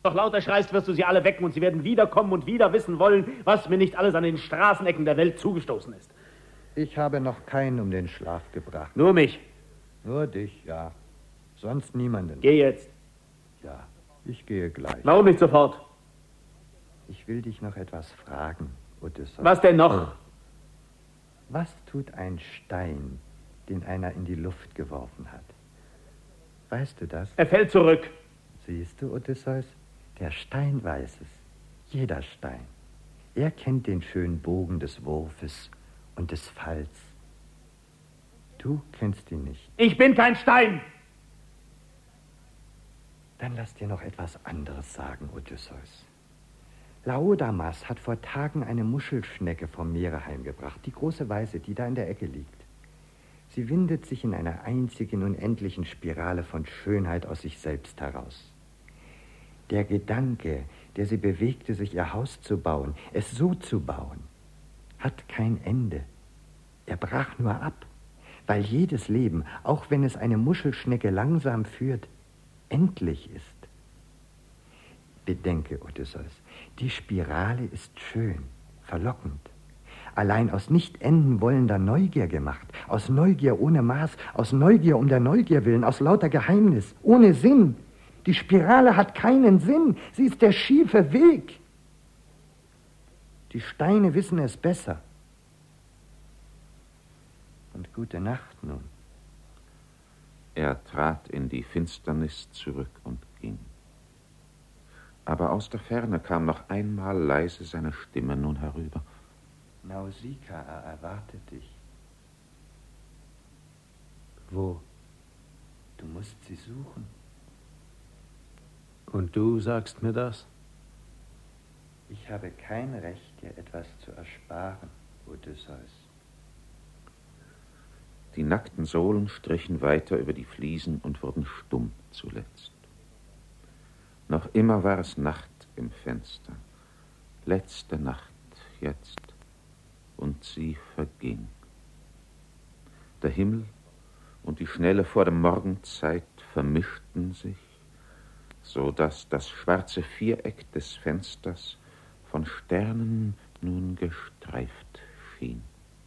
Doch lauter schreist, wirst du sie alle wecken und sie werden wiederkommen und wieder wissen wollen, was mir nicht alles an den Straßenecken der Welt zugestoßen ist. Ich habe noch keinen um den Schlaf gebracht. Nur mich. Nur dich, ja. Sonst niemanden. Geh jetzt. Ja, ich gehe gleich. Warum nicht sofort? Ich will dich noch etwas fragen, Odysseus. Was denn noch? Was tut ein Stein, den einer in die Luft geworfen hat? Weißt du das? Er fällt zurück. Siehst du, Odysseus? Der Stein weiß es. Jeder Stein. Er kennt den schönen Bogen des Wurfes und des Falls. Du kennst ihn nicht. Ich bin kein Stein. Dann lass dir noch etwas anderes sagen, Odysseus. Laodamas hat vor Tagen eine Muschelschnecke vom Meere heimgebracht, die große Weiße, die da in der Ecke liegt. Sie windet sich in einer einzigen unendlichen Spirale von Schönheit aus sich selbst heraus. Der Gedanke, der sie bewegte, sich ihr Haus zu bauen, es so zu bauen, hat kein Ende. Er brach nur ab, weil jedes Leben, auch wenn es eine Muschelschnecke langsam führt, endlich ist. Bedenke, Odysseus, die Spirale ist schön, verlockend. Allein aus nicht enden wollender Neugier gemacht, aus Neugier ohne Maß, aus Neugier um der Neugier willen, aus lauter Geheimnis, ohne Sinn. Die Spirale hat keinen Sinn, sie ist der schiefe Weg. Die Steine wissen es besser. Und gute Nacht nun. Er trat in die Finsternis zurück und ging. Aber aus der Ferne kam noch einmal leise seine Stimme nun herüber. Nausikaa erwartet dich. Wo? Du musst sie suchen. Und du sagst mir das? Ich habe kein Recht, dir etwas zu ersparen, Odysseus. Die nackten Sohlen strichen weiter über die Fliesen und wurden stumm zuletzt. Noch immer war es Nacht im Fenster. Letzte Nacht jetzt. Und sie verging. Der Himmel und die Schnelle vor der Morgenzeit vermischten sich, so dass das schwarze Viereck des Fensters von Sternen nun gestreift schien.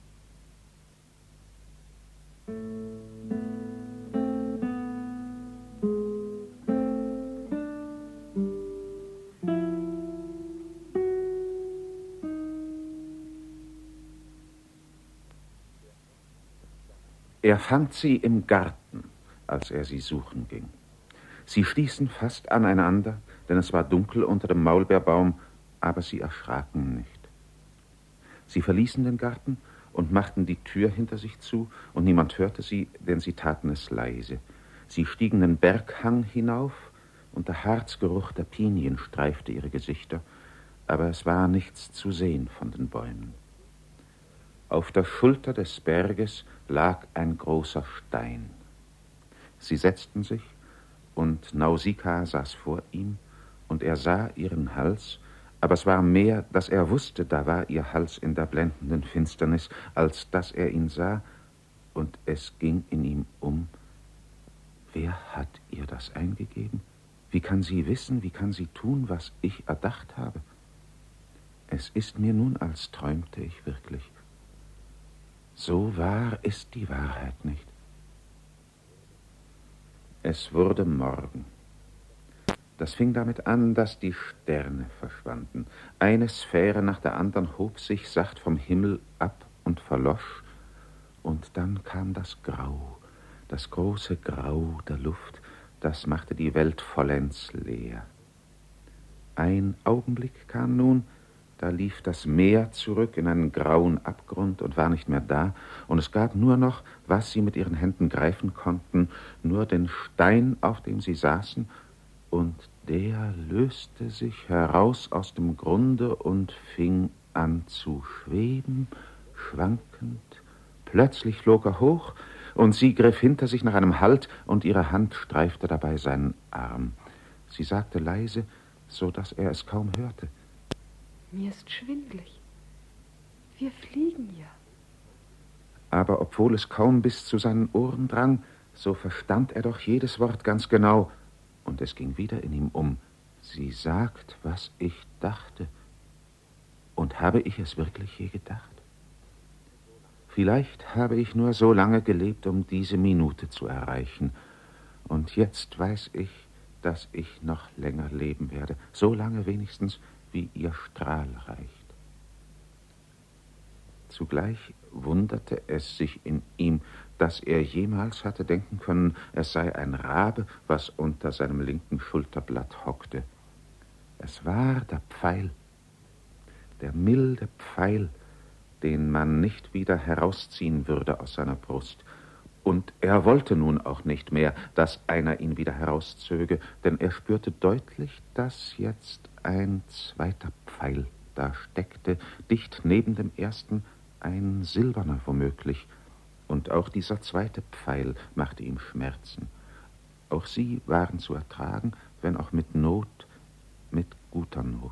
Er fand sie im Garten, als er sie suchen ging. Sie stießen fast aneinander, denn es war dunkel unter dem Maulbeerbaum, aber sie erschraken nicht. Sie verließen den Garten und machten die Tür hinter sich zu, und niemand hörte sie, denn sie taten es leise. Sie stiegen den Berghang hinauf, und der Harzgeruch der Pinien streifte ihre Gesichter, aber es war nichts zu sehen von den Bäumen. Auf der Schulter des Berges lag ein großer Stein. Sie setzten sich, und Nausikaa saß vor ihm, und er sah ihren Hals, aber es war mehr, dass er wusste, da war ihr Hals in der blendenden Finsternis, als dass er ihn sah, und es ging in ihm um. Wer hat ihr das eingegeben? Wie kann sie wissen, wie kann sie tun, was ich erdacht habe? Es ist mir nun, als träumte ich wirklich. So wahr ist die Wahrheit nicht. Es wurde Morgen. Das fing damit an, dass die Sterne verschwanden. Eine Sphäre nach der anderen hob sich sacht vom Himmel ab und verlosch. Und dann kam das Grau, das große Grau der Luft, das machte die Welt vollends leer. Ein Augenblick kam nun, da lief das Meer zurück in einen grauen Abgrund und war nicht mehr da, und es gab nur noch, was sie mit ihren Händen greifen konnten, nur den Stein, auf dem sie saßen, und der löste sich heraus aus dem Grunde und fing an zu schweben, schwankend. Plötzlich flog er hoch, und sie griff hinter sich nach einem Halt, und ihre Hand streifte dabei seinen Arm. Sie sagte leise, so dass er es kaum hörte: Mir ist schwindlig. Wir fliegen ja. Aber obwohl es kaum bis zu seinen Ohren drang, so verstand er doch jedes Wort ganz genau, und es ging wieder in ihm um. Sie sagt, was ich dachte. Und habe ich es wirklich je gedacht? Vielleicht habe ich nur so lange gelebt, um diese Minute zu erreichen. Und jetzt weiß ich, dass ich noch länger leben werde. So lange wenigstens, wie ihr Strahl reicht. Zugleich wunderte es sich in ihm, dass er jemals hatte denken können, es sei ein Rabe, was unter seinem linken Schulterblatt hockte. Es war der Pfeil, der milde Pfeil, den man nicht wieder herausziehen würde aus seiner Brust. Und er wollte nun auch nicht mehr, dass einer ihn wieder herauszöge, denn er spürte deutlich, dass jetzt ein zweiter Pfeil da steckte, dicht neben dem ersten, ein silberner womöglich. Und auch dieser zweite Pfeil machte ihm Schmerzen. Auch sie waren zu ertragen, wenn auch mit Not, mit guter Not.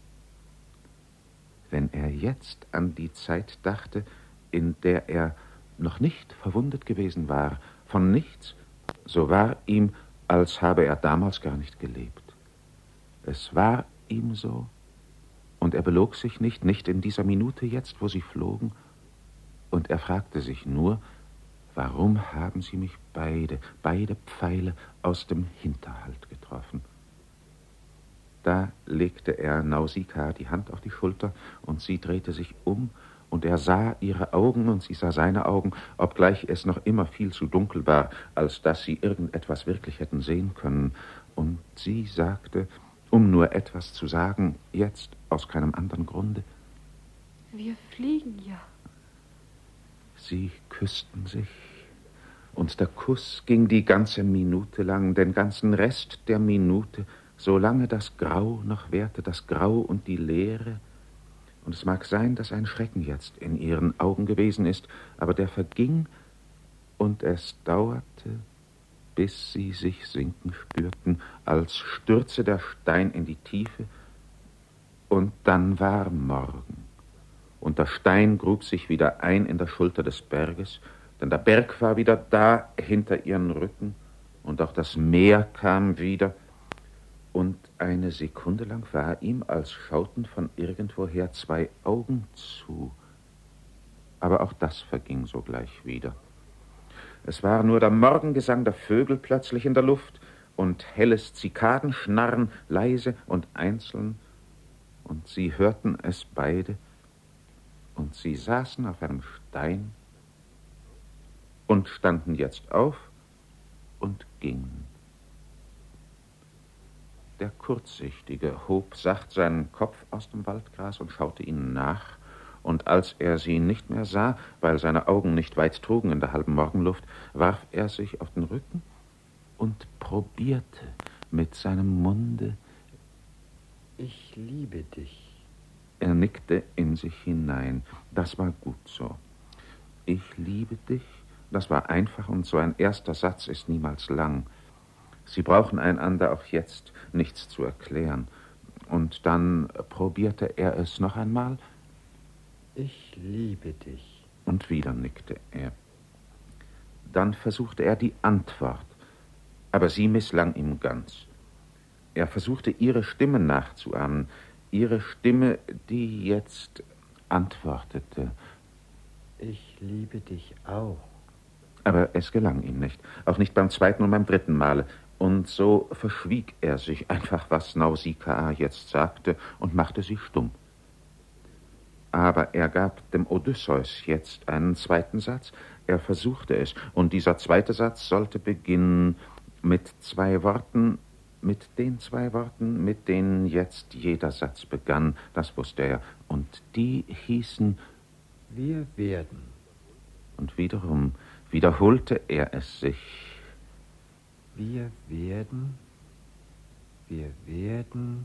Wenn er jetzt an die Zeit dachte, in der er noch nicht verwundet gewesen war, von nichts, so war ihm, als habe er damals gar nicht gelebt. Es war ihm so, und er belog sich nicht in dieser Minute jetzt, wo sie flogen, und er fragte sich nur, warum haben sie mich beide Pfeile aus dem Hinterhalt getroffen? Da legte er Nausikaa die Hand auf die Schulter, und sie drehte sich um, und er sah ihre Augen, und sie sah seine Augen, obgleich es noch immer viel zu dunkel war, als dass sie irgendetwas wirklich hätten sehen können. Und sie sagte, um nur etwas zu sagen, jetzt aus keinem anderen Grunde: Wir fliegen ja. Sie küssten sich, und der Kuss ging die ganze Minute lang, den ganzen Rest der Minute, solange das Grau noch währte, das Grau und die Leere. Und es mag sein, dass ein Schrecken jetzt in ihren Augen gewesen ist, aber der verging, und es dauerte, bis sie sich sinken spürten, als stürze der Stein in die Tiefe, und dann war Morgen. Und der Stein grub sich wieder ein in der Schulter des Berges, denn der Berg war wieder da hinter ihren Rücken, und auch das Meer kam wieder, und eine Sekunde lang war ihm, als schauten von irgendwoher zwei Augen zu. Aber auch das verging sogleich wieder. Es war nur der Morgengesang der Vögel plötzlich in der Luft und helles Zikadenschnarren, leise und einzeln, und sie hörten es beide, und sie saßen auf einem Stein und standen jetzt auf und gingen. Der Kurzsichtige hob sacht seinen Kopf aus dem Waldgras und schaute ihnen nach, und als er sie nicht mehr sah, weil seine Augen nicht weit trugen in der halben Morgenluft, warf er sich auf den Rücken und probierte mit seinem Munde: Ich liebe dich. Er nickte in sich hinein. Das war gut so. Ich liebe dich, das war einfach, und so ein erster Satz ist niemals lang. Sie brauchen einander auch jetzt nichts zu erklären. Und dann probierte er es noch einmal. Ich liebe dich. Und wieder nickte er. Dann versuchte er die Antwort, aber sie misslang ihm ganz. Er versuchte, ihre Stimme nachzuahmen, ihre Stimme, die jetzt antwortete: Ich liebe dich auch. Aber es gelang ihm nicht, auch nicht beim zweiten und beim dritten Male. Und so verschwieg er sich einfach, was Nausikaa jetzt sagte, und machte sie stumm. Aber er gab dem Odysseus jetzt einen zweiten Satz. Er versuchte es, und dieser zweite Satz sollte beginnen mit zwei Worten, mit den zwei Worten, mit denen jetzt jeder Satz begann, das wusste er, und die hießen: Wir werden. Und wiederum wiederholte er es sich: Wir werden, wir werden,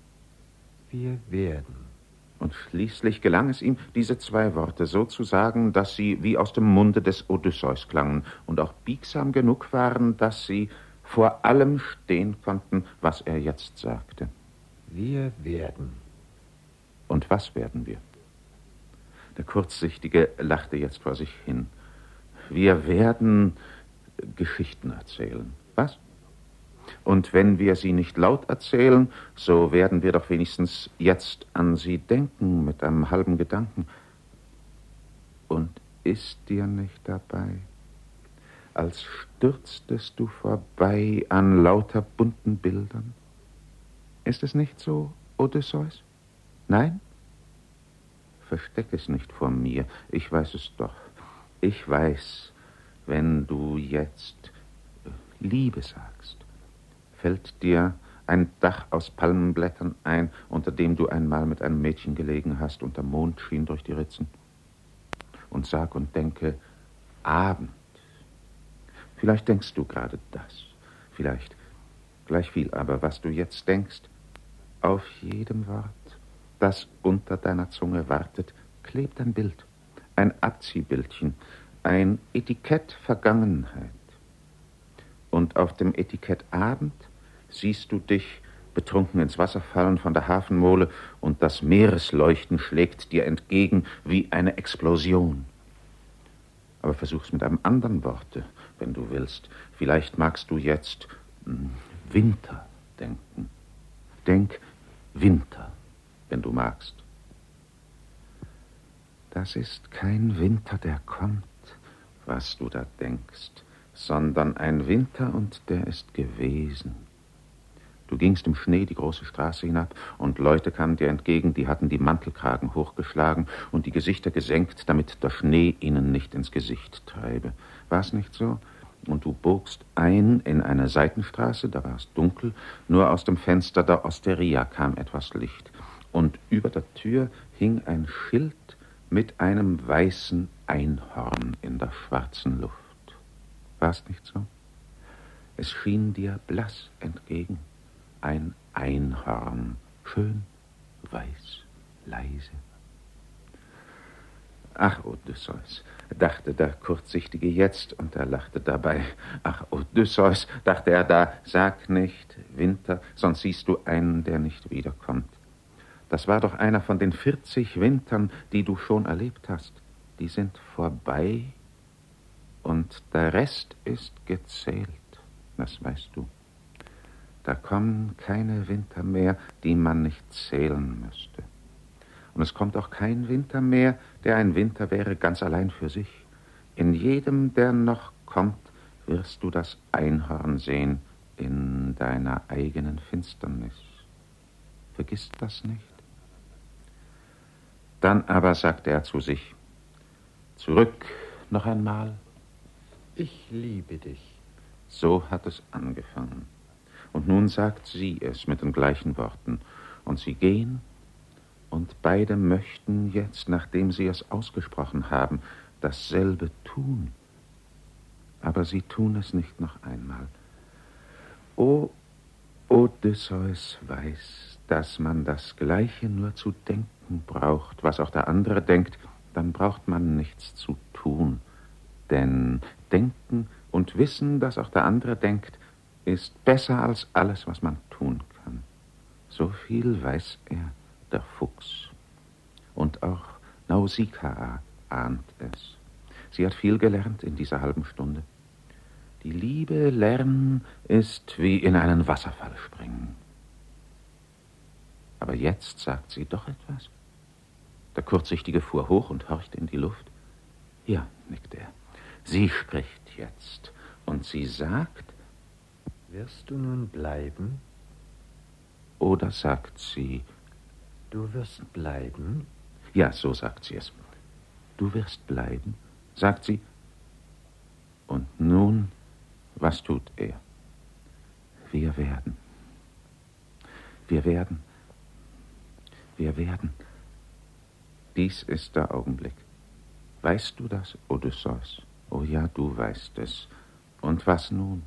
wir werden. Und schließlich gelang es ihm, diese zwei Worte so zu sagen, dass sie wie aus dem Munde des Odysseus klangen und auch biegsam genug waren, dass sie vor allem stehen konnten, was er jetzt sagte. Wir werden. Und was werden wir? Der Kurzsichtige lachte jetzt vor sich hin. Wir werden Geschichten erzählen. Was? Und wenn wir sie nicht laut erzählen, so werden wir doch wenigstens jetzt an sie denken mit einem halben Gedanken. Und ist dir nicht dabei, als stürztest du vorbei an lauter bunten Bildern? Ist es nicht so, Odysseus? Nein? Versteck es nicht vor mir, ich weiß es doch. Ich weiß, wenn du jetzt Liebe sagst, fällt dir ein Dach aus Palmenblättern ein, unter dem du einmal mit einem Mädchen gelegen hast und der Mond schien durch die Ritzen. Und sag und denke, Abend. Vielleicht denkst du gerade das, vielleicht gleich viel, aber was du jetzt denkst, auf jedem Wort, das unter deiner Zunge wartet, klebt ein Bild, ein Abziehbildchen, ein Etikett Vergangenheit. Und auf dem Etikett Abend siehst du dich betrunken ins Wasser fallen von der Hafenmole und das Meeresleuchten schlägt dir entgegen wie eine Explosion. Aber versuch's mit einem anderen Worte, wenn du willst. Vielleicht magst du jetzt Winter denken. Denk Winter, wenn du magst. Das ist kein Winter, der kommt, was du da denkst, sondern ein Winter und der ist gewesen. Du gingst im Schnee die große Straße hinab und Leute kamen dir entgegen, die hatten die Mantelkragen hochgeschlagen und die Gesichter gesenkt, damit der Schnee ihnen nicht ins Gesicht treibe. War's nicht so? Und du bogst ein in eine Seitenstraße, da war es dunkel, nur aus dem Fenster der Osteria kam etwas Licht. Und über der Tür hing ein Schild mit einem weißen Einhorn in der schwarzen Luft. War's nicht so? Es schien dir blass entgegen. Ein Einhorn, schön, weiß, leise. Ach, Odysseus, dachte der Kurzsichtige jetzt, und er lachte dabei. Ach, Odysseus, dachte er da, sag nicht Winter, sonst siehst du einen, der nicht wiederkommt. Das war doch einer von den 40 Wintern, die du schon erlebt hast. Die sind vorbei und der Rest ist gezählt, das weißt du. Da kommen keine Winter mehr, die man nicht zählen müsste. Und es kommt auch kein Winter mehr, der ein Winter wäre ganz allein für sich. In jedem, der noch kommt, wirst du das Einhorn sehen in deiner eigenen Finsternis. Vergiss das nicht. Dann aber sagte er zu sich, zurück noch einmal. Ich liebe dich. So hat es angefangen. Und nun sagt sie es mit den gleichen Worten. Und sie gehen, und beide möchten jetzt, nachdem sie es ausgesprochen haben, dasselbe tun. Aber sie tun es nicht noch einmal. O Odysseus weiß, dass man das Gleiche nur zu denken braucht, was auch der andere denkt, dann braucht man nichts zu tun. Denn denken und wissen, dass auch der andere denkt, ist besser als alles, was man tun kann. So viel weiß er, der Fuchs. Und auch Nausikaa ahnt es. Sie hat viel gelernt in dieser halben Stunde. Die Liebe lernen ist wie in einen Wasserfall springen. Aber jetzt sagt sie doch etwas. Der Kurzsichtige fuhr hoch und horchte in die Luft. Ja, nickte er. Sie spricht jetzt. Und sie sagt, wirst du nun bleiben? Oder sagt sie, du wirst bleiben? Ja, so sagt sie es. Du wirst bleiben, sagt sie. Und nun, was tut er? Wir werden. Wir werden. Wir werden. Dies ist der Augenblick. Weißt du das, Odysseus? Oh ja, du weißt es. Und was nun?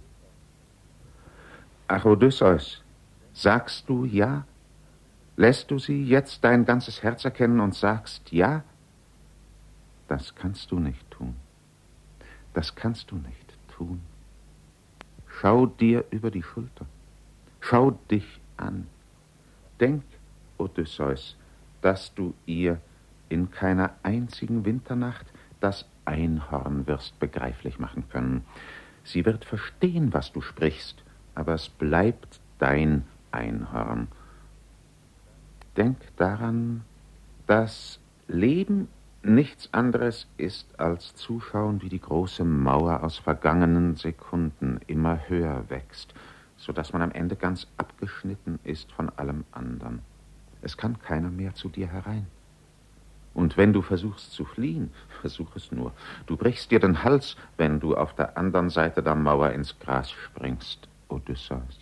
Ach, Odysseus, sagst du ja? Lässt du sie jetzt dein ganzes Herz erkennen und sagst ja? Das kannst du nicht tun. Das kannst du nicht tun. Schau dir über die Schulter. Schau dich an. Denk, Odysseus, dass du ihr in keiner einzigen Winternacht das Einhorn wirst begreiflich machen können. Sie wird verstehen, was du sprichst, aber es bleibt dein Einhorn. Denk daran, dass Leben nichts anderes ist als zuschauen, wie die große Mauer aus vergangenen Sekunden immer höher wächst, sodass man am Ende ganz abgeschnitten ist von allem anderen. Es kann keiner mehr zu dir herein. Und wenn du versuchst zu fliehen, versuch es nur. Du brichst dir den Hals, wenn du auf der anderen Seite der Mauer ins Gras springst, Odysseus.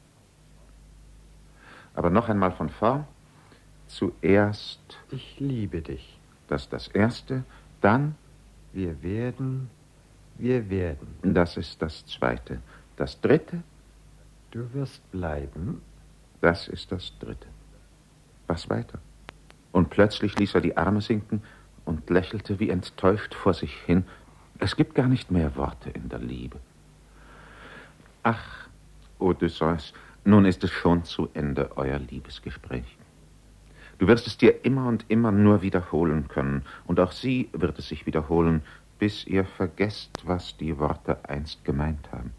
Aber noch einmal von vorn. Zuerst... Ich liebe dich. Das ist das Erste. Dann... Wir werden. Das ist das Zweite. Das Dritte... Du wirst bleiben. Das ist das Dritte. Was weiter? Und plötzlich ließ er die Arme sinken und lächelte wie enttäuscht vor sich hin. Es gibt gar nicht mehr Worte in der Liebe. Ach, Odysseus, nun ist es schon zu Ende, euer Liebesgespräch. Du wirst es dir immer und immer nur wiederholen können, und auch sie wird es sich wiederholen, bis ihr vergesst, was die Worte einst gemeint haben.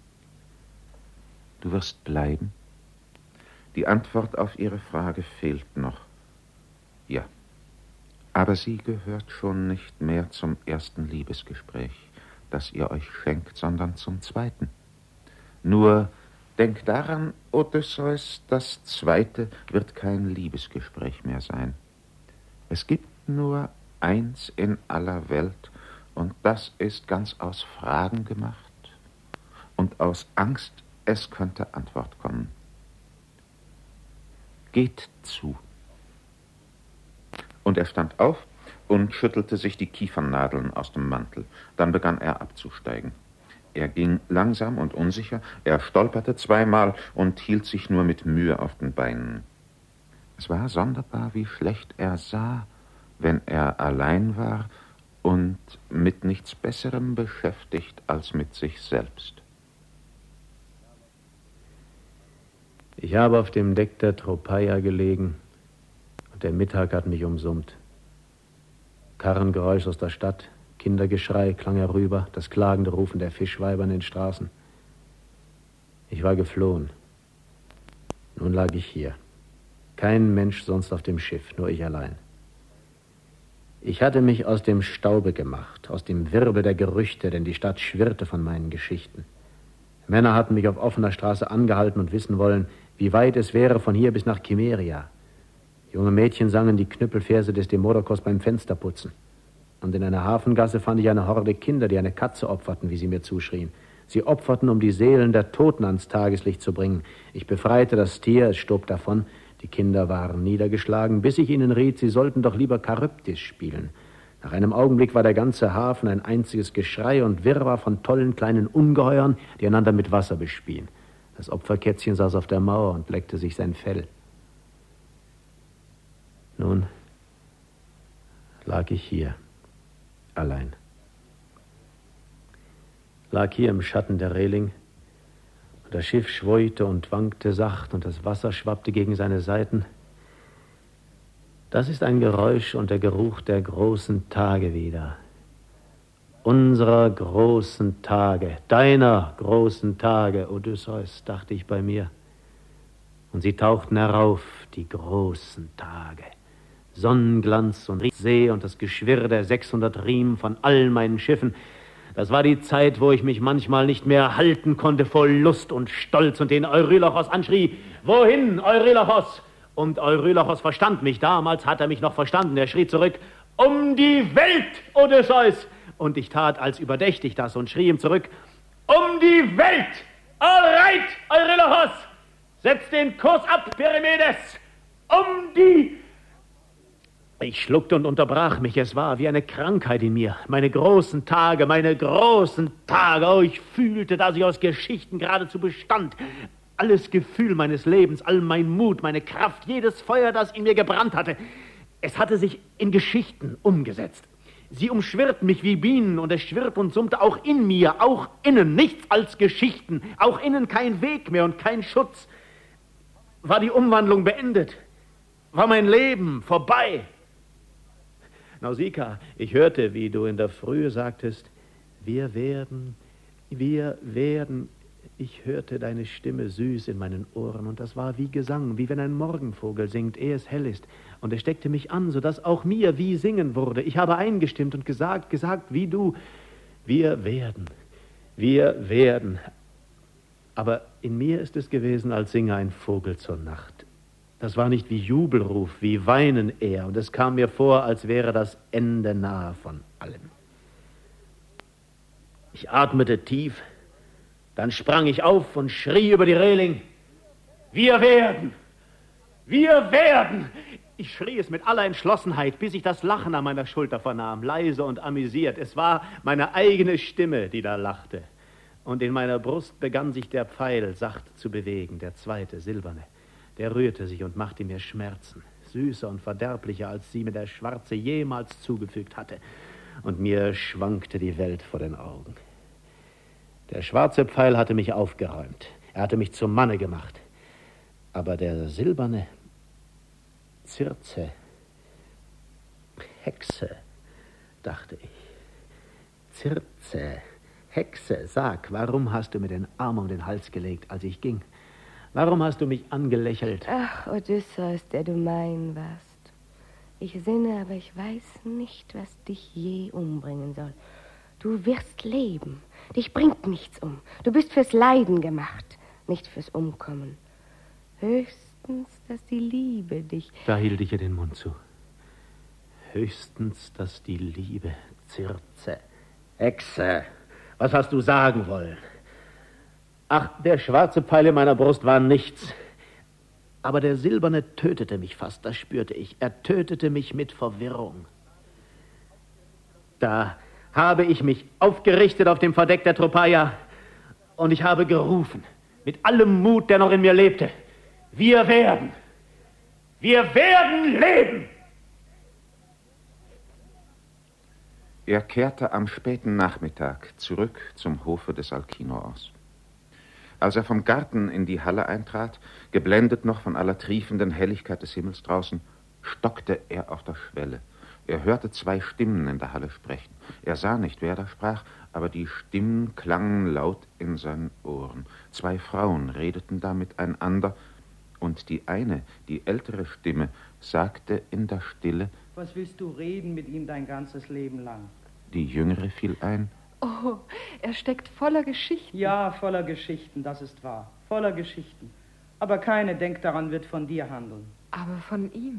Du wirst bleiben? Die Antwort auf ihre Frage fehlt noch. Ja, aber sie gehört schon nicht mehr zum ersten Liebesgespräch, das ihr euch schenkt, sondern zum zweiten. Nur denk daran, Odysseus, das zweite wird kein Liebesgespräch mehr sein. Es gibt nur eins in aller Welt, und das ist ganz aus Fragen gemacht und aus Angst, es könnte Antwort kommen. Geht zu. Und er stand auf und schüttelte sich die Kiefernadeln aus dem Mantel. Dann begann er abzusteigen. Er ging langsam und unsicher, er stolperte zweimal und hielt sich nur mit Mühe auf den Beinen. Es war sonderbar, wie schlecht er sah, wenn er allein war und mit nichts Besserem beschäftigt als mit sich selbst. Ich habe auf dem Deck der Tropeia gelegen und der Mittag hat mich umsummt. Karrengeräusch aus der Stadt, Kindergeschrei klang herüber, das klagende Rufen der Fischweiber in den Straßen. Ich war geflohen. Nun lag ich hier. Kein Mensch sonst auf dem Schiff, nur ich allein. Ich hatte mich aus dem Staube gemacht, aus dem Wirbel der Gerüchte, denn die Stadt schwirrte von meinen Geschichten. Männer hatten mich auf offener Straße angehalten und wissen wollen, wie weit es wäre von hier bis nach Chimeria. Junge Mädchen sangen die Knüppelverse des Demodokos beim Fensterputzen. Und in einer Hafengasse fand ich eine Horde Kinder, die eine Katze opferten, wie sie mir zuschrien. Sie opferten, um die Seelen der Toten ans Tageslicht zu bringen. Ich befreite das Tier, es stob davon. Die Kinder waren niedergeschlagen, bis ich ihnen riet, sie sollten doch lieber Charybdis spielen. Nach einem Augenblick war der ganze Hafen ein einziges Geschrei und Wirrwarr von tollen kleinen Ungeheuern, die einander mit Wasser bespien. Das Opferkätzchen saß auf der Mauer und leckte sich sein Fell. Nun lag ich hier, allein. Lag hier im Schatten der Reling, und das Schiff schweute und wankte sacht, und das Wasser schwappte gegen seine Seiten. Das ist ein Geräusch und der Geruch der großen Tage wieder. Unserer großen Tage, deiner großen Tage, Odysseus, dachte ich bei mir. Und sie tauchten herauf, die großen Tage. Sonnenglanz und See und das Geschwirr der 600 Riemen von allen meinen Schiffen. Das war die Zeit, wo ich mich manchmal nicht mehr halten konnte vor Lust und Stolz und den Eurylochos anschrie: Wohin, Eurylochos? Und Eurylochos verstand mich. Damals hat er mich noch verstanden. Er schrie zurück: Um die Welt, Odysseus! Und ich tat als überdächtig das und schrie ihm zurück: Um die Welt! All right, Eurylochos! Setz den Kurs ab, Perimedes! Um die... Ich schluckte und unterbrach mich. Es war wie eine Krankheit in mir. Meine großen Tage, meine großen Tage. Oh, ich fühlte, dass ich aus Geschichten geradezu bestand. Alles Gefühl meines Lebens, all mein Mut, meine Kraft, jedes Feuer, das in mir gebrannt hatte, es hatte sich in Geschichten umgesetzt. Sie umschwirrten mich wie Bienen und es schwirrte und summte auch in mir, auch innen, nichts als Geschichten, auch innen kein Weg mehr und kein Schutz. War die Umwandlung beendet? War mein Leben vorbei? Nausicaa, ich hörte, wie du in der Frühe sagtest, wir werden, Ich hörte deine Stimme süß in meinen Ohren, und das war wie Gesang, wie wenn ein Morgenvogel singt, ehe es hell ist. Und es steckte mich an, sodass auch mir wie Singen wurde. Ich habe eingestimmt und gesagt wie du, wir werden. Aber in mir ist es gewesen, als singe ein Vogel zur Nacht. Das war nicht wie Jubelruf, wie Weinen eher, und es kam mir vor, als wäre das Ende nahe von allem. Ich atmete tief, dann sprang ich auf und schrie über die Reling: Wir werden! Wir werden! Ich schrie es mit aller Entschlossenheit, bis ich das Lachen an meiner Schulter vernahm, leise und amüsiert. Es war meine eigene Stimme, die da lachte. Und in meiner Brust begann sich der Pfeil sacht zu bewegen, der zweite, silberne. Der rührte sich und machte mir Schmerzen, süßer und verderblicher, als sie mir der Schwarze jemals zugefügt hatte. Und mir schwankte die Welt vor den Augen. Der schwarze Pfeil hatte mich aufgeräumt. Er hatte mich zum Manne gemacht. Aber der silberne, Circe, Hexe, dachte ich. Circe, Hexe, sag, warum hast du mir den Arm um den Hals gelegt, als ich ging? Warum hast du mich angelächelt? Ach, Odysseus, der du mein warst. Ich sinne, aber ich weiß nicht, was dich je umbringen soll. Du wirst leben. Dich bringt nichts um. Du bist fürs Leiden gemacht, nicht fürs Umkommen. Höchstens, dass die Liebe dich... Da hielt ich ihr den Mund zu. Höchstens, dass die Liebe, Circe, Hexe, was hast du sagen wollen? Ach, der schwarze Pfeil in meiner Brust war nichts. Aber der silberne tötete mich fast, das spürte ich. Er tötete mich mit Verwirrung. Da habe ich mich aufgerichtet auf dem Verdeck der Tropaia und ich habe gerufen, mit allem Mut, der noch in mir lebte: Wir werden leben! Er kehrte am späten Nachmittag zurück zum Hofe des Alkinoos. Als er vom Garten in die Halle eintrat, geblendet noch von aller triefenden Helligkeit des Himmels draußen, stockte er auf der Schwelle. Er hörte zwei Stimmen in der Halle sprechen. Er sah nicht, wer da sprach, aber die Stimmen klangen laut in seinen Ohren. Zwei Frauen redeten da miteinander, und die eine, die ältere Stimme, sagte in der Stille: Was willst du reden mit ihm dein ganzes Leben lang? Die Jüngere fiel ein: Oh, er steckt voller Geschichten. Ja, voller Geschichten, das ist wahr. Voller Geschichten. Aber keine, denk daran, wird von dir handeln. Aber von ihm.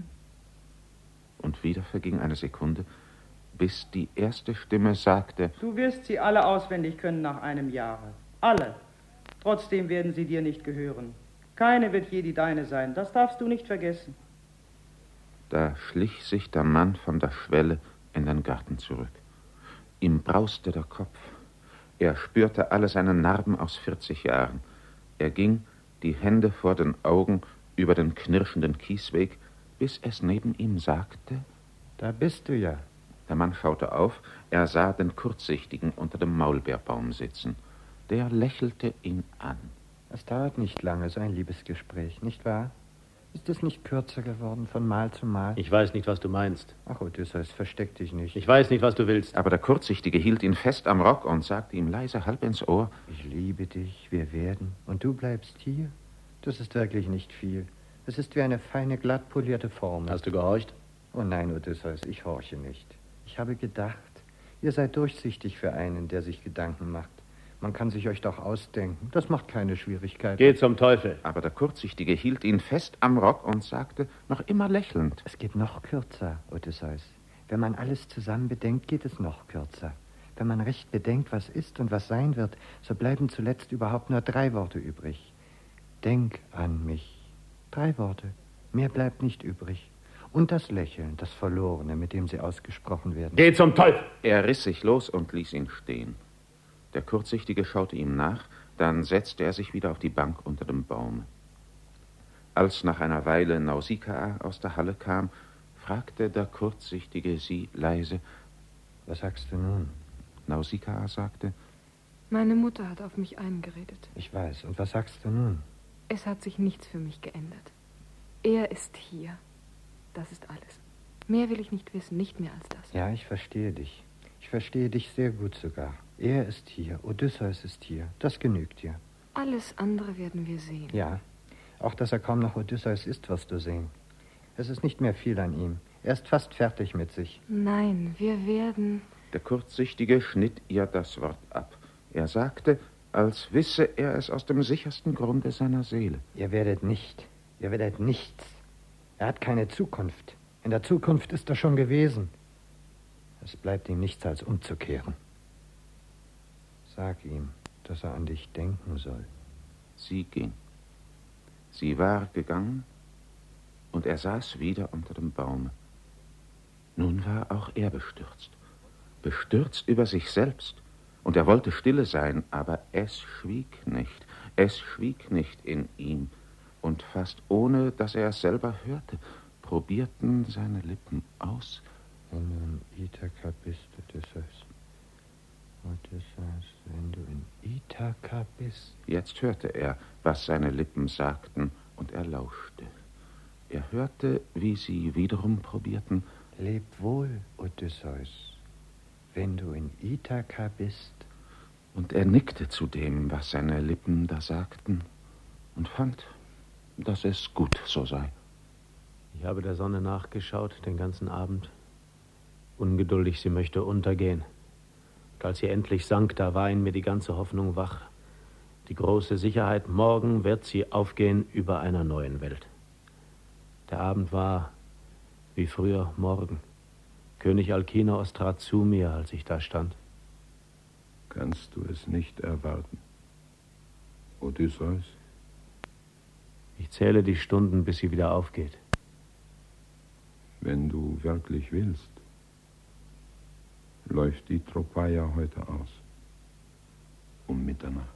Und wieder verging eine Sekunde, bis die erste Stimme sagte: Du wirst sie alle auswendig können nach einem Jahre. Alle. Trotzdem werden sie dir nicht gehören. Keine wird je die deine sein. Das darfst du nicht vergessen. Da schlich sich der Mann von der Schwelle in den Garten zurück. Ihm brauste der Kopf. Er spürte alle seine Narben aus 40 Jahren. Er ging, die Hände vor den Augen, über den knirschenden Kiesweg, bis es neben ihm sagte: Da bist du ja. Der Mann schaute auf. Er sah den Kurzsichtigen unter dem Maulbeerbaum sitzen. Der lächelte ihn an. Es dauert nicht lange, so ein Liebesgespräch, nicht wahr? Ist es nicht kürzer geworden von Mal zu Mal? Ich weiß nicht, was du meinst. Ach, Odysseus, versteck dich nicht. Ich weiß nicht, was du willst. Aber der Kurzsichtige hielt ihn fest am Rock und sagte ihm leise, halb ins Ohr: Ich liebe dich, wir werden, und du bleibst hier? Das ist wirklich nicht viel. Es ist wie eine feine, glatt polierte Formel. Hast du gehorcht? Oh nein, Odysseus, ich horche nicht. Ich habe gedacht, ihr seid durchsichtig für einen, der sich Gedanken macht. Man kann sich euch doch ausdenken. Das macht keine Schwierigkeit. Geh zum Teufel. Aber der Kurzsichtige hielt ihn fest am Rock und sagte, noch immer lächelnd: Es geht noch kürzer, Odysseus. Wenn man alles zusammen bedenkt, geht es noch kürzer. Wenn man recht bedenkt, was ist und was sein wird, so bleiben zuletzt überhaupt nur 3 Worte übrig. Denk an mich. 3 Worte. Mehr bleibt nicht übrig. Und das Lächeln, das Verlorene, mit dem sie ausgesprochen werden. Geh zum Teufel! Er riss sich los und ließ ihn stehen. Der Kurzsichtige schaute ihm nach, dann setzte er sich wieder auf die Bank unter dem Baum. Als nach einer Weile Nausikaa aus der Halle kam, fragte der Kurzsichtige sie leise: Was sagst du nun? Nausikaa sagte: Meine Mutter hat auf mich eingeredet. Ich weiß. Und was sagst du nun? Es hat sich nichts für mich geändert. Er ist hier. Das ist alles. Mehr will ich nicht wissen, nicht mehr als das. Ja, ich verstehe dich. Ich verstehe dich sehr gut sogar. Er ist hier, Odysseus ist hier. Das genügt dir. Alles andere werden wir sehen. Ja, auch dass er kaum noch Odysseus ist, wirst du sehen. Es ist nicht mehr viel an ihm. Er ist fast fertig mit sich. Nein, wir werden... Der Kurzsichtige schnitt ihr das Wort ab. Er sagte, als wisse er es aus dem sichersten Grunde seiner Seele. Ihr werdet nichts. Er hat keine Zukunft. In der Zukunft ist er schon gewesen. Es bleibt ihm nichts als umzukehren. Sag ihm, dass er an dich denken soll. Sie ging. Sie war gegangen und er saß wieder unter dem Baume. Nun war auch er bestürzt. Bestürzt über sich selbst. Und er wollte stille sein, aber es schwieg nicht. Es schwieg nicht in ihm. Und fast ohne, dass er es selber hörte, probierten seine Lippen aus. Wenn du in Ithaka bist, Odysseus. Odysseus, wenn du in Ithaka bist. Jetzt hörte er, was seine Lippen sagten, und er lauschte. Er hörte, wie sie wiederum probierten. Leb wohl, Odysseus, wenn du in Ithaka bist. Und er nickte zu dem, was seine Lippen da sagten, und fand, dass es gut so sei. Ich habe der Sonne nachgeschaut, den ganzen Abend. Ungeduldig, sie möchte untergehen. Und als sie endlich sank, da war in mir die ganze Hoffnung wach. Die große Sicherheit, morgen wird sie aufgehen über einer neuen Welt. Der Abend war wie früher morgen. König Alkinoos trat zu mir, als ich da stand. Kannst du es nicht erwarten, Odysseus? Ich zähle die Stunden, bis sie wieder aufgeht. Wenn du wirklich willst, läuft die Tropaia heute aus. Um Mitternacht.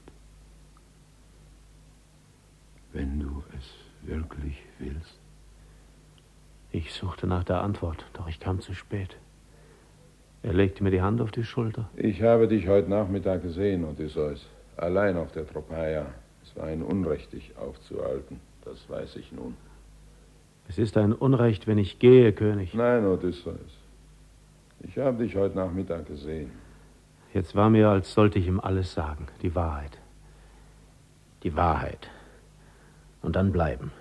Wenn du es wirklich willst. Ich suchte nach der Antwort, doch ich kam zu spät. Er legte mir die Hand auf die Schulter. Ich habe dich heute Nachmittag gesehen, Odysseus. Allein auf der Tropaia. Es war ein Unrecht, dich aufzuhalten. Das weiß ich nun. Es ist ein Unrecht, wenn ich gehe, König. Nein, Odysseus. Ich habe dich heute Nachmittag gesehen. Jetzt war mir, als sollte ich ihm alles sagen. Die Wahrheit. Die Wahrheit. Und dann bleiben.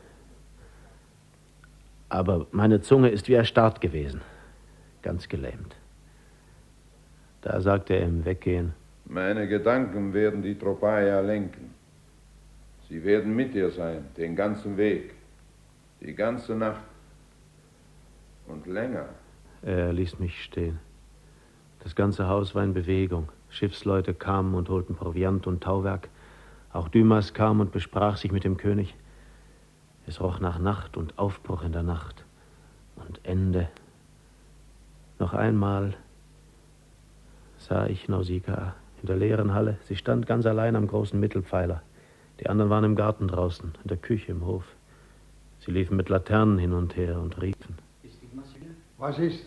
Aber meine Zunge ist wie erstarrt gewesen. Ganz gelähmt. Da sagte er im Weggehen: Meine Gedanken werden die Tropaia lenken. Sie werden mit dir sein, den ganzen Weg, die ganze Nacht und länger. Er ließ mich stehen. Das ganze Haus war in Bewegung. Schiffsleute kamen und holten Proviant und Tauwerk. Auch Dymas kam und besprach sich mit dem König. Es roch nach Nacht und Aufbruch in der Nacht. Und Ende. Noch einmal sah ich Nausikaa in der leeren Halle. Sie stand ganz allein am großen Mittelpfeiler. Die anderen waren im Garten draußen, in der Küche, im Hof. Sie liefen mit Laternen hin und her und riefen. Was ist?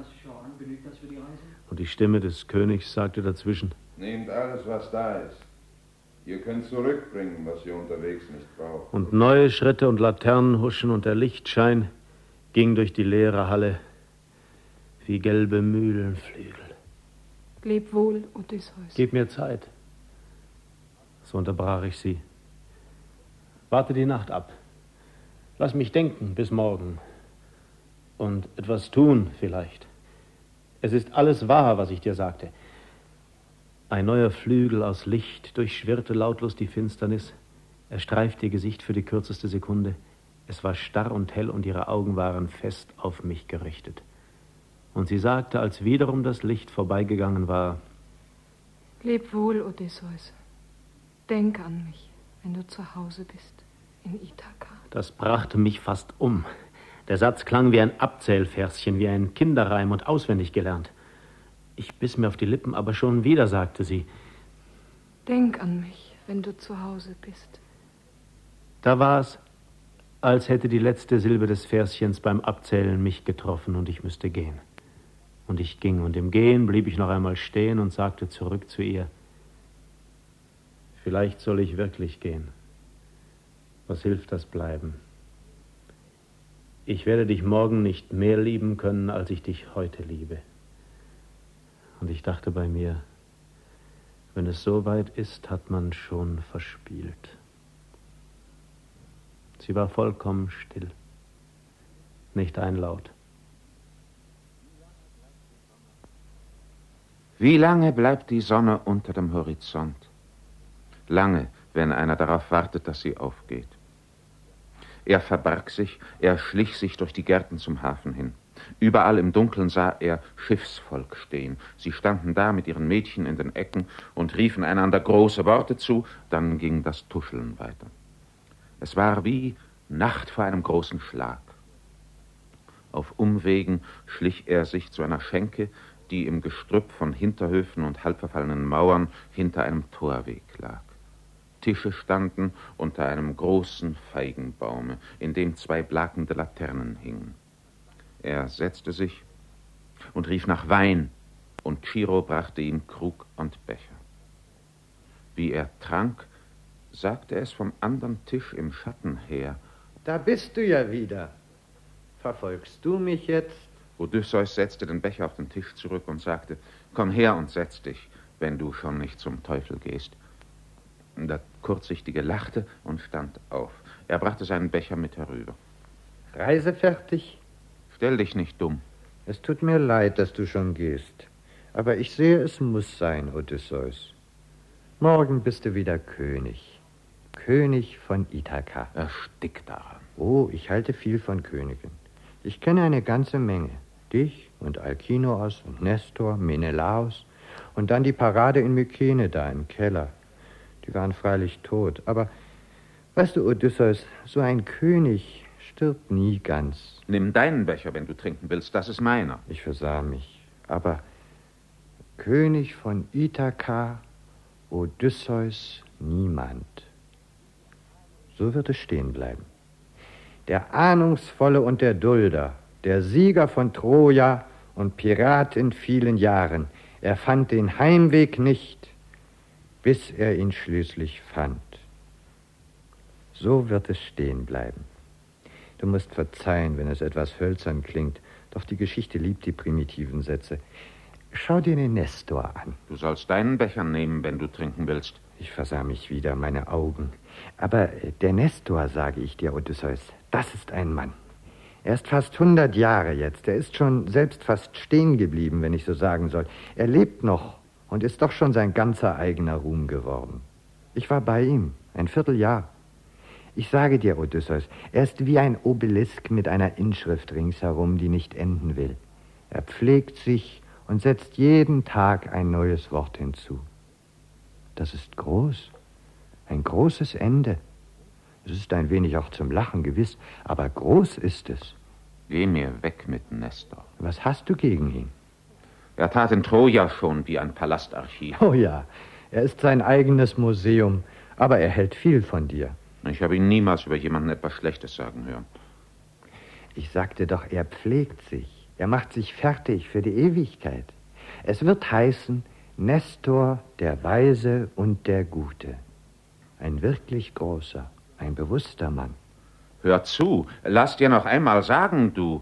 Und die Stimme des Königs sagte dazwischen: Nehmt alles, was da ist. Ihr könnt zurückbringen, was ihr unterwegs nicht braucht. Und neue Schritte und Laternen huschen und der Lichtschein ging durch die leere Halle wie gelbe Mühlenflügel. Leb wohl, Odysseus. Gib mir Zeit. So unterbrach ich sie. Warte die Nacht ab. Lass mich denken bis morgen. Und etwas tun vielleicht. Es ist alles wahr, was ich dir sagte. Ein neuer Flügel aus Licht durchschwirrte lautlos die Finsternis. Er streifte ihr Gesicht für die kürzeste Sekunde. Es war starr und hell und ihre Augen waren fest auf mich gerichtet. Und sie sagte, als wiederum das Licht vorbeigegangen war: Leb wohl, Odysseus. Denk an mich, wenn du zu Hause bist, in Ithaka. Das brachte mich fast um. Der Satz klang wie ein Abzählverschen, wie ein Kinderreim und auswendig gelernt. Ich biss mir auf die Lippen, aber schon wieder sagte sie: Denk an mich, wenn du zu Hause bist. Da war es, als hätte die letzte Silbe des Verschens beim Abzählen mich getroffen und ich müsste gehen. Und ich ging, und im Gehen blieb ich noch einmal stehen und sagte zurück zu ihr: Vielleicht soll ich wirklich gehen. Was hilft das Bleiben? Ich werde dich morgen nicht mehr lieben können, als ich dich heute liebe. Und ich dachte bei mir: Wenn es so weit ist, hat man schon verspielt. Sie war vollkommen still. Nicht ein Laut. Wie lange bleibt die Sonne unter dem Horizont? Lange, wenn einer darauf wartet, dass sie aufgeht. Er verbarg sich, er schlich sich durch die Gärten zum Hafen hin. Überall im Dunkeln sah er Schiffsvolk stehen. Sie standen da mit ihren Mädchen in den Ecken und riefen einander große Worte zu, dann ging das Tuscheln weiter. Es war wie Nacht vor einem großen Schlag. Auf Umwegen schlich er sich zu einer Schenke, die im Gestrüpp von Hinterhöfen und halbverfallenen Mauern hinter einem Torweg lag. Tische standen unter einem großen Feigenbaume, in dem 2 blakende Laternen hingen. Er setzte sich und rief nach Wein, und Chiro brachte ihm Krug und Becher. Wie er trank, sagte es vom anderen Tisch im Schatten her: Da bist du ja wieder. Verfolgst du mich jetzt? Odysseus setzte den Becher auf den Tisch zurück und sagte: Komm her und setz dich, wenn du schon nicht zum Teufel gehst. Der Kurzsichtige lachte und stand auf. Er brachte seinen Becher mit herüber. Reisefertig? Stell dich nicht dumm. Es tut mir leid, dass du schon gehst. Aber ich sehe, es muss sein, Odysseus. Morgen bist du wieder König. König von Ithaka. Erstick daran. Oh, ich halte viel von Königen. Ich kenne eine ganze Menge. Dich und Alkinoos und Nestor, Menelaos und dann die Parade in Mykene da im Keller. Die waren freilich tot. Aber, weißt du, Odysseus, so ein König stirbt nie ganz. Nimm deinen Becher, wenn du trinken willst. Das ist meiner. Ich versah mich. Aber König von Ithaka, Odysseus, niemand. So wird es stehen bleiben. Der Ahnungsvolle und der Dulder, der Sieger von Troja und Pirat in vielen Jahren, er fand den Heimweg nicht, bis er ihn schließlich fand. So wird es stehen bleiben. Du musst verzeihen, wenn es etwas hölzern klingt, doch die Geschichte liebt die primitiven Sätze. Schau dir den Nestor an. Du sollst deinen Becher nehmen, wenn du trinken willst. Ich versah mich wieder, meine Augen. Aber der Nestor, sage ich dir, Odysseus, das ist ein Mann. Er ist fast 100 Jahre jetzt. Er ist schon selbst fast stehen geblieben, wenn ich so sagen soll. Er lebt noch und ist doch schon sein ganzer eigener Ruhm geworden. Ich war bei ihm, ein Vierteljahr. Ich sage dir, Odysseus, er ist wie ein Obelisk mit einer Inschrift ringsherum, die nicht enden will. Er pflegt sich und setzt jeden Tag ein neues Wort hinzu. Das ist groß, ein großes Ende. Es ist ein wenig auch zum Lachen, gewiss, aber groß ist es. Geh mir weg mit Nestor. Was hast du gegen ihn? Er tat in Troja schon wie ein Palastarchiv. Oh ja, er ist sein eigenes Museum, aber er hält viel von dir. Ich habe ihn niemals über jemanden etwas Schlechtes sagen hören. Ich sagte doch, er pflegt sich. Er macht sich fertig für die Ewigkeit. Es wird heißen, Nestor, der Weise und der Gute. Ein wirklich großer, ein bewusster Mann. Hör zu, lass dir noch einmal sagen, du...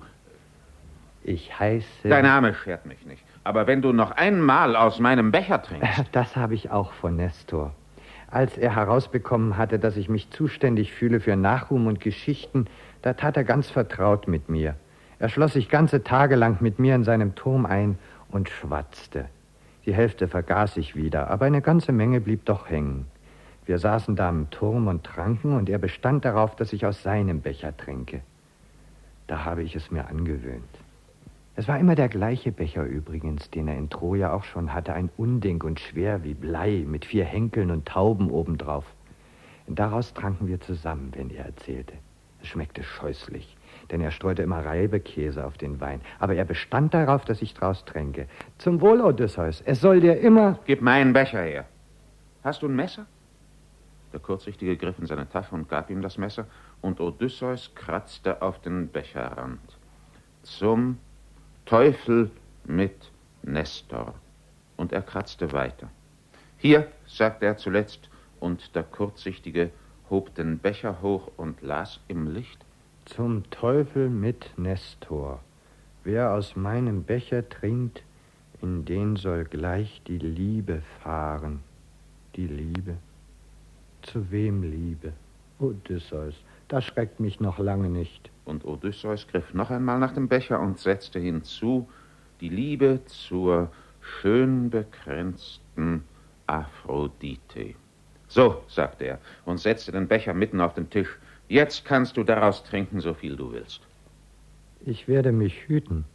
Ich heiße... Dein Name schert mich nicht. Aber wenn du noch einmal aus meinem Becher trinkst... Das habe ich auch von Nestor. Als er herausbekommen hatte, dass ich mich zuständig fühle für Nachruhm und Geschichten, da tat er ganz vertraut mit mir. Er schloss sich ganze Tage lang mit mir in seinem Turm ein und schwatzte. Die Hälfte vergaß ich wieder, aber eine ganze Menge blieb doch hängen. Wir saßen da im Turm und tranken, und er bestand darauf, dass ich aus seinem Becher trinke. Da habe ich es mir angewöhnt. Es war immer der gleiche Becher übrigens, den er in Troja auch schon hatte, ein Unding und schwer wie Blei, mit 4 Henkeln und Tauben obendrauf. Daraus tranken wir zusammen, wenn er erzählte. Es schmeckte scheußlich, denn er streute immer Reibekäse auf den Wein. Aber er bestand darauf, dass ich draus tränke. Zum Wohl, Odysseus, es soll dir immer... Gib meinen Becher her. Hast du ein Messer? Der Kurzsichtige griff in seine Tasche und gab ihm das Messer, und Odysseus kratzte auf den Becherrand. Zum Teufel mit Nestor. Und er kratzte weiter. Hier, sagte er zuletzt, und der Kurzsichtige hob den Becher hoch und las im Licht. Zum Teufel mit Nestor. Wer aus meinem Becher trinkt, in den soll gleich die Liebe fahren. Die Liebe. Zu wem Liebe? Odysseus, das schreckt mich noch lange nicht. Und Odysseus griff noch einmal nach dem Becher und setzte hinzu, die Liebe zur schön bekränzten Aphrodite. So, sagte er und setzte den Becher mitten auf den Tisch. Jetzt kannst du daraus trinken, so viel du willst. Ich werde mich hüten.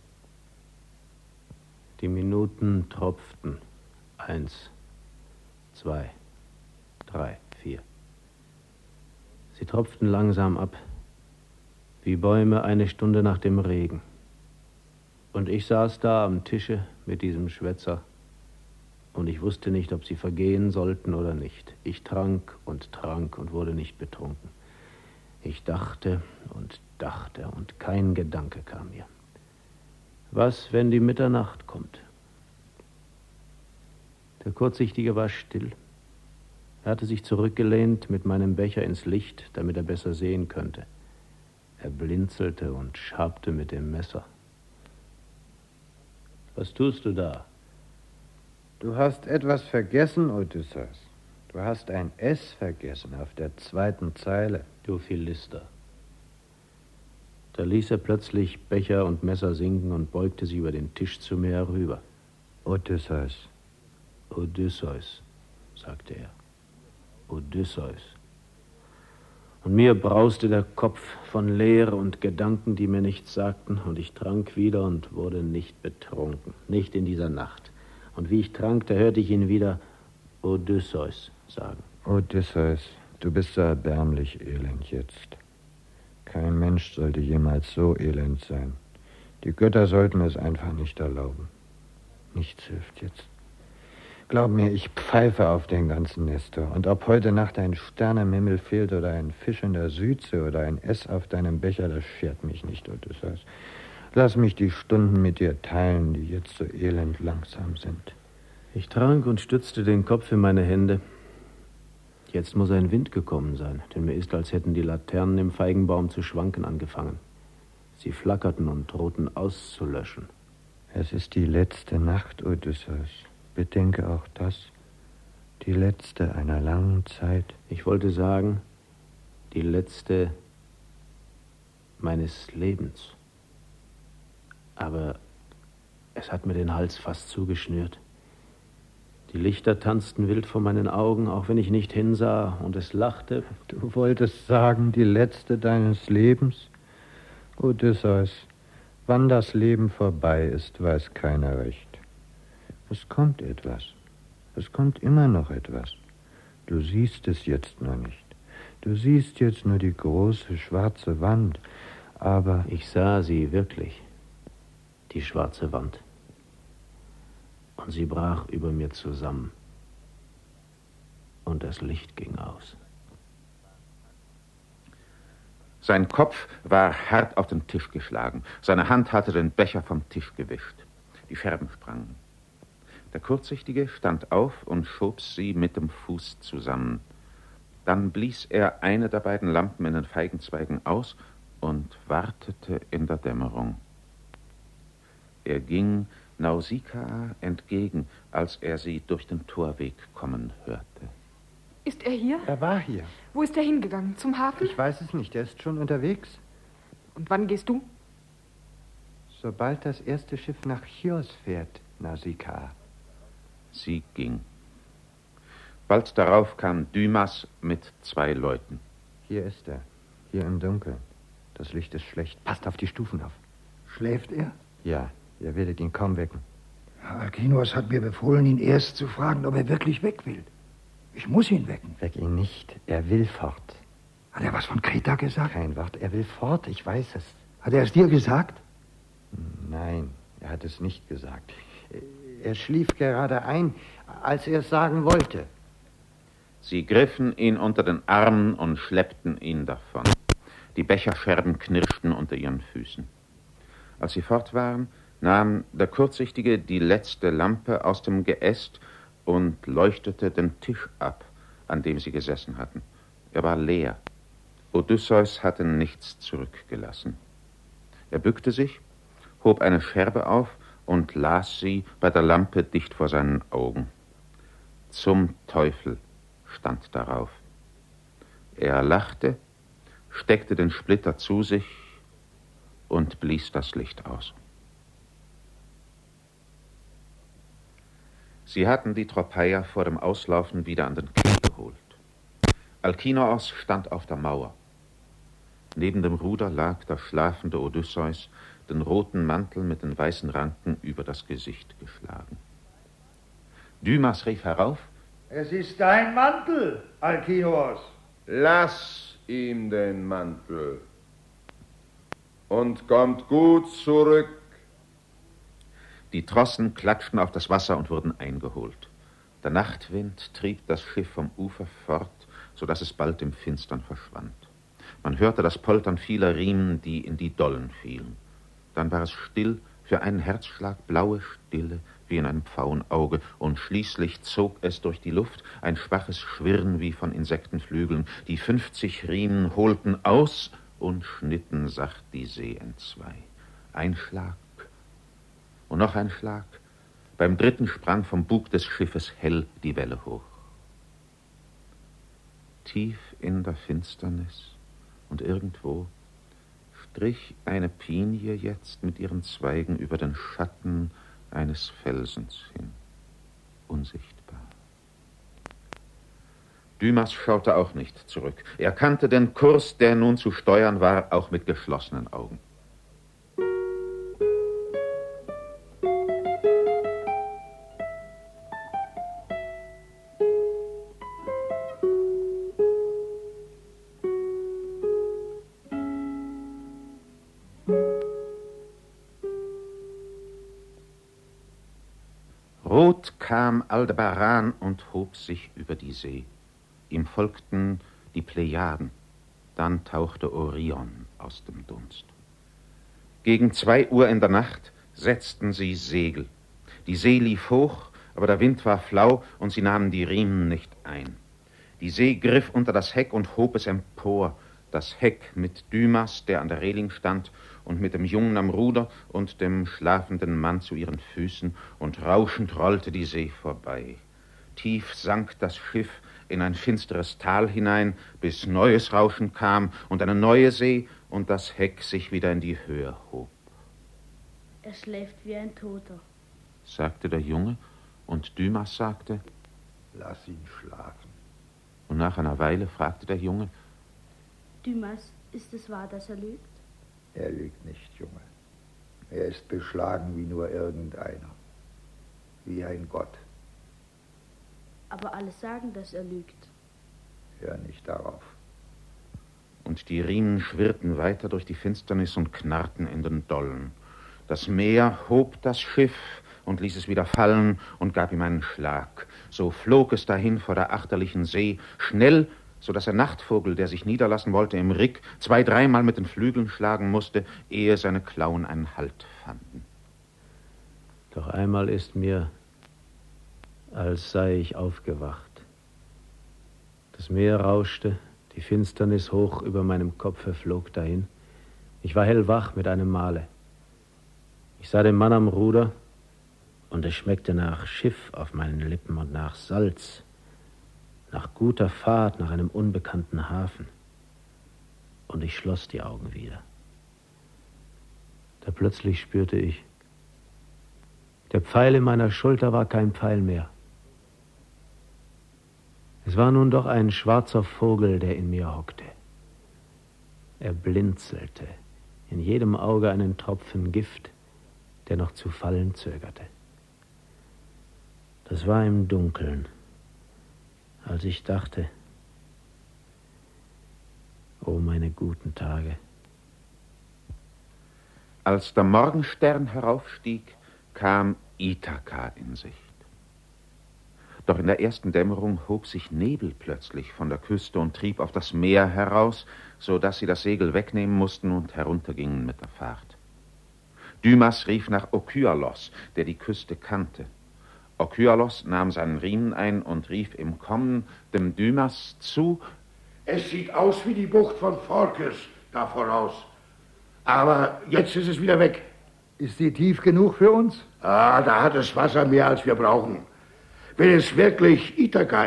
Die Minuten tropften. 1, 2, 3, 4. Sie tropften langsam ab, wie Bäume eine Stunde nach dem Regen. Und ich saß da am Tische mit diesem Schwätzer, und ich wusste nicht, ob sie vergehen sollten oder nicht. Ich trank und wurde nicht betrunken. Ich dachte und kein Gedanke kam mir. Was, wenn die Mitternacht kommt? Der Kurzsichtige war still. Er hatte sich zurückgelehnt mit meinem Becher ins Licht, damit er besser sehen könnte. Er blinzelte und schabte mit dem Messer. Was tust du da? Du hast etwas vergessen, Odysseus. Du hast ein S vergessen auf der 2. Zeile. Du Philister. Da ließ er plötzlich Becher und Messer sinken und beugte sich über den Tisch zu mir herüber. Odysseus. Odysseus, sagte er. Odysseus. Und mir brauste der Kopf von Leere und Gedanken, die mir nichts sagten, und ich trank wieder und wurde nicht betrunken, nicht in dieser Nacht. Und wie ich trank, da hörte ich ihn wieder Odysseus sagen. Odysseus, du bist so erbärmlich elend jetzt. Kein Mensch sollte jemals so elend sein. Die Götter sollten es einfach nicht erlauben. Nichts hilft jetzt. Glaub mir, ich pfeife auf den ganzen Nestor. Und ob heute Nacht ein Stern am Himmel fehlt oder ein Fisch in der Südsee oder ein S auf deinem Becher, das schert mich nicht, Odysseus. Lass mich die Stunden mit dir teilen, die jetzt so elend langsam sind. Ich trank und stützte den Kopf in meine Hände. Jetzt muss ein Wind gekommen sein, denn mir ist, als hätten die Laternen im Feigenbaum zu schwanken angefangen. Sie flackerten und drohten auszulöschen. Es ist die letzte Nacht, Odysseus. Bedenke auch das. Die letzte einer langen Zeit. Ich wollte sagen, die letzte meines Lebens. Aber es hat mir den Hals fast zugeschnürt. Die Lichter tanzten wild vor meinen Augen, auch wenn ich nicht hinsah, und es lachte. Du wolltest sagen, die letzte deines Lebens? Odysseus, wann das Leben vorbei ist, weiß keiner recht. Es kommt etwas. Es kommt immer noch etwas. Du siehst es jetzt noch nicht. Du siehst jetzt nur die große schwarze Wand, aber... Ich sah sie wirklich, die schwarze Wand. Und sie brach über mir zusammen. Und das Licht ging aus. Sein Kopf war hart auf den Tisch geschlagen. Seine Hand hatte den Becher vom Tisch gewischt. Die Scherben sprangen. Der Kurzsichtige stand auf und schob sie mit dem Fuß zusammen. Dann blies er eine der beiden Lampen in den Feigenzweigen aus und wartete in der Dämmerung. Er ging Nausikaa entgegen, als er sie durch den Torweg kommen hörte. Ist er hier? Er war hier. Wo ist er hingegangen? Zum Hafen? Ich weiß es nicht, er ist schon unterwegs. Und wann gehst du? Sobald das erste Schiff nach Chios fährt, Nausikaa. Sie ging. Bald darauf kam Dymas mit 2 Leuten. Hier ist er, hier im Dunkeln. Das Licht ist schlecht. Passt auf die Stufen auf. Schläft er? Ja, ihr werdet ihn kaum wecken. Alkinoos hat mir befohlen, ihn erst zu fragen, ob er wirklich weg will. Ich muss ihn wecken. Weck ihn nicht, er will fort. Hat er was von Kreta gesagt? Kein Wort, er will fort, ich weiß es. Hat er es dir gesagt? Nein, er hat es nicht gesagt. Er schlief gerade ein, als er es sagen wollte. Sie griffen ihn unter den Arm und schleppten ihn davon. Die Becherscherben knirschten unter ihren Füßen. Als sie fort waren, nahm der Kurzsichtige die letzte Lampe aus dem Geäst und leuchtete den Tisch ab, an dem sie gesessen hatten. Er war leer. Odysseus hatte nichts zurückgelassen. Er bückte sich, hob eine Scherbe auf und las sie bei der Lampe dicht vor seinen Augen. Zum Teufel, stand darauf. Er lachte, steckte den Splitter zu sich und blies das Licht aus. Sie hatten die Tropeia vor dem Auslaufen wieder an den Quai geholt. Alkinoos stand auf der Mauer. Neben dem Ruder lag der schlafende Odysseus, den roten Mantel mit den weißen Ranken über das Gesicht geschlagen. Dymas rief herauf: Es ist dein Mantel, Alkinoos. Lass ihm den Mantel und kommt gut zurück. Die Trossen klatschten auf das Wasser und wurden eingeholt. Der Nachtwind trieb das Schiff vom Ufer fort, so dass es bald im Finstern verschwand. Man hörte das Poltern vieler Riemen, die in die Dollen fielen. Dann war es still, für einen Herzschlag blaue Stille, wie in einem Pfauenauge, und schließlich zog es durch die Luft ein schwaches Schwirren wie von Insektenflügeln. Die 50 Riemen holten aus und schnitten sacht die See entzwei. Ein Schlag und noch ein Schlag. Beim dritten sprang vom Bug des Schiffes hell die Welle hoch. Tief in der Finsternis und irgendwo strich eine Pinie jetzt mit ihren Zweigen über den Schatten eines Felsens hin, unsichtbar. Dymas schaute auch nicht zurück. Er kannte den Kurs, der nun zu steuern war, auch mit geschlossenen Augen. Rot kam Aldebaran und hob sich über die See. Ihm folgten die Plejaden, dann tauchte Orion aus dem Dunst. Gegen 2 Uhr in der Nacht setzten sie Segel. Die See lief hoch, aber der Wind war flau und sie nahmen die Riemen nicht ein. Die See griff unter das Heck und hob es empor, das Heck mit Dymas, der an der Reling stand, und mit dem Jungen am Ruder und dem schlafenden Mann zu ihren Füßen, und rauschend rollte die See vorbei. Tief sank das Schiff in ein finsteres Tal hinein, bis neues Rauschen kam und eine neue See und das Heck sich wieder in die Höhe hob. Er schläft wie ein Toter, sagte der Junge, und Dymas sagte: Lass ihn schlafen. Und nach einer Weile fragte der Junge: Dymas, ist es wahr, dass er lügt? Er lügt nicht, Junge. Er ist beschlagen wie nur irgendeiner. Wie ein Gott. Aber alle sagen, dass er lügt. Hör nicht darauf. Und die Riemen schwirrten weiter durch die Finsternis und knarrten in den Dollen. Das Meer hob das Schiff und ließ es wieder fallen und gab ihm einen Schlag. So flog es dahin vor der achterlichen See, schnell, so dass der Nachtvogel, der sich niederlassen wollte im Rick, 2-3 Mal mit den Flügeln schlagen musste, ehe seine Klauen einen Halt fanden. Doch einmal ist mir, als sei ich aufgewacht. Das Meer rauschte, die Finsternis hoch über meinem Kopfe flog dahin. Ich war hellwach mit einem Male. Ich sah den Mann am Ruder, und es schmeckte nach Schiff auf meinen Lippen und nach Salz, nach guter Fahrt, nach einem unbekannten Hafen. Und ich schloss die Augen wieder. Da plötzlich spürte ich, der Pfeil in meiner Schulter war kein Pfeil mehr. Es war nun doch ein schwarzer Vogel, der in mir hockte. Er blinzelte, in jedem Auge einen Tropfen Gift, der noch zu fallen zögerte. Das war im Dunkeln, als ich dachte, oh meine guten Tage. Als der Morgenstern heraufstieg, kam Ithaka in Sicht. Doch in der ersten Dämmerung hob sich Nebel plötzlich von der Küste und trieb auf das Meer heraus, so dass sie das Segel wegnehmen mussten und heruntergingen mit der Fahrt. Dymas rief nach Okyalos, der die Küste kannte. Okyalos nahm seinen Riemen ein und rief im Kommen dem Dymas zu: Es sieht aus wie die Bucht von Phorkys da voraus. Aber jetzt ist es wieder weg. Ist sie tief genug für uns? Ah, da hat das Wasser mehr, als wir brauchen. Wenn es wirklich Ithaka ist,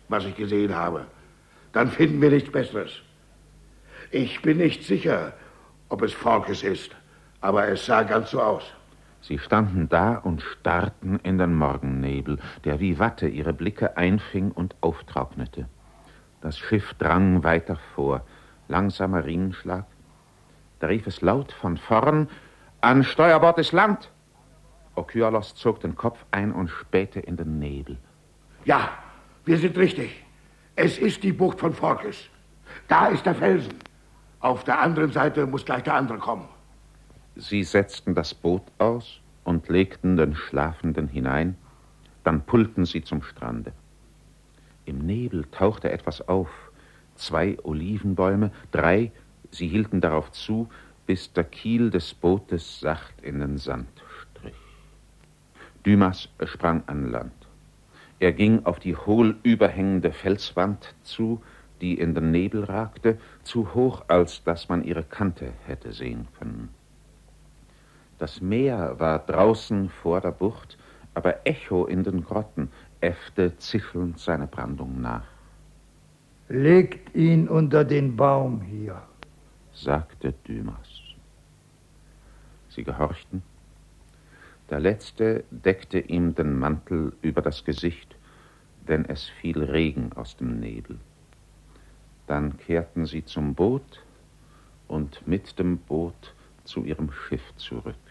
was ich gesehen habe. Dann finden wir nichts Besseres. Ich bin nicht sicher, ob es Falkes ist, aber es sah ganz so aus. Sie standen da und starrten in den Morgennebel, der wie Watte ihre Blicke einfing und auftrocknete. Das Schiff drang weiter vor, langsamer Riemenschlag. Da rief es laut von vorn: »An Steuerbord ist Land!« Okyalos zog den Kopf ein und spähte in den Nebel. Ja, wir sind richtig. Es ist die Bucht von Falkes. Da ist der Felsen. Auf der anderen Seite muss gleich der andere kommen. Sie setzten das Boot aus und legten den Schlafenden hinein. Dann pullten sie zum Strande. Im Nebel tauchte etwas auf. 2 Olivenbäume, 3, sie hielten darauf zu, bis der Kiel des Bootes sacht in den Sand strich. Dymas sprang an Land. Er ging auf die hohl überhängende Felswand zu, die in den Nebel ragte, zu hoch, als dass man ihre Kante hätte sehen können. Das Meer war draußen vor der Bucht, aber Echo in den Grotten äffte zischelnd seine Brandung nach. »Legt ihn unter den Baum hier«, sagte Dymas. Sie gehorchten. Der Letzte deckte ihm den Mantel über das Gesicht, denn es fiel Regen aus dem Nebel. Dann kehrten sie zum Boot und mit dem Boot zu ihrem Schiff zurück.